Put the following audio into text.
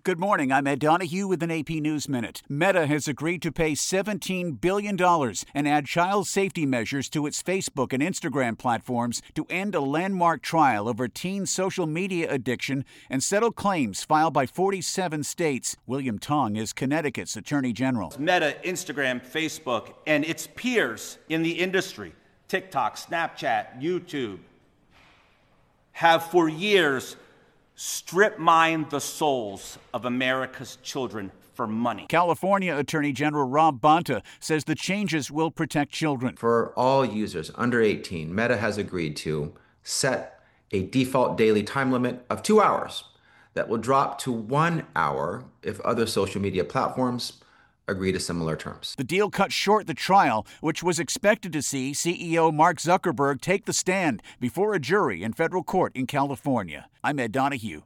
Good morning. I'm Ed Donahue with an AP News Minute. Meta has agreed to pay $17 billion and add child safety measures to its Facebook and Instagram platforms to end a landmark trial over teen social media addiction and settle claims filed by 47 states. William Tong is Connecticut's Attorney General. Meta, Instagram, Facebook, and its peers in the industry, TikTok, Snapchat, YouTube, have for years strip mined the souls of America's children for money. California Attorney General Rob Bonta says the changes will protect children. For all users under 18, Meta has agreed to set a default daily time limit of 2 hours that will drop to 1 hour if other social media platforms agree to similar terms. The deal cut short the trial, which was expected to see CEO Mark Zuckerberg take the stand before a jury in federal court in California. I'm Ed Donahue.